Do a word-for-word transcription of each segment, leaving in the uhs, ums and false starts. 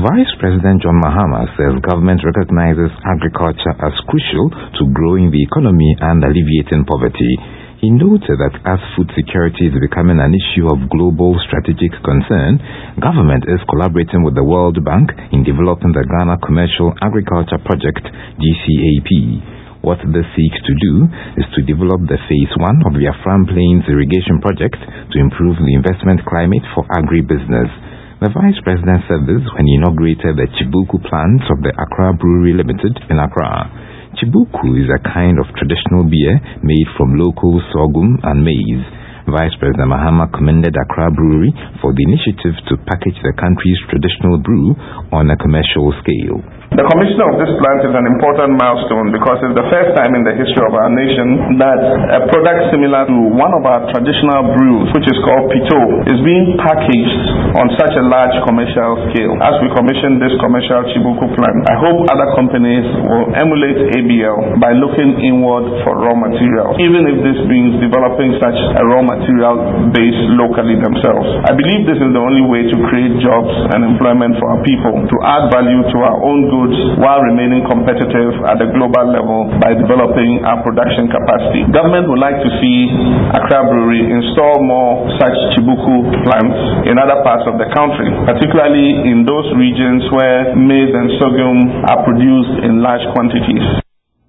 Vice President John Mahama says government recognizes agriculture as crucial to growing the economy and alleviating poverty. He noted that as food security is becoming an issue of global strategic concern, government is collaborating with the World Bank in developing the Ghana Commercial Agriculture Project, G C A P. What this seeks to do is to develop the Phase one of the Afram Plains Irrigation Project to improve the investment climate for agribusiness. The Vice President said this when he inaugurated the Chibuku plant of the Accra Brewery Limited in Accra. Chibuku is a kind of traditional beer made from local sorghum and maize. Vice President Mahama commended Accra Brewery for the initiative to package the country's traditional brew on a commercial scale. The commissioning of this plant is an important milestone because it's the first time in the history of our nation that a product similar to one of our traditional brews, which is called Pito, is being packaged on such a large commercial scale. As we commission this commercial Chibuku plant, I hope other companies will emulate A B L by looking inward for raw material, even if this means developing such a raw material base locally themselves. I believe this is the only way to create jobs and employment for our people, to add value to our own goods while remaining competitive at the global level by developing our production capacity. Government would like to see Accra Brewery install more such Chibuku plants in other parts of the country, particularly in those regions where maize and sorghum are produced in large quantities.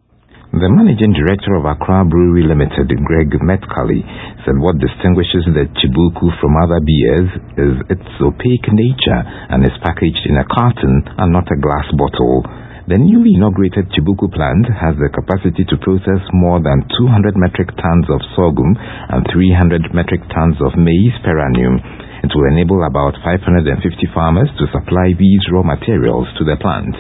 The Managing Director of Accra Brewery Limited, Greg Metcalfe, said what distinguishes the Chibuku from other beers is its opaque nature and is packaged in a carton and not a glass bottle. The newly inaugurated Chibuku plant has the capacity to process more than two hundred metric tons of sorghum and three hundred metric tons of maize per annum. It will enable about five hundred fifty farmers to supply these raw materials to the plant.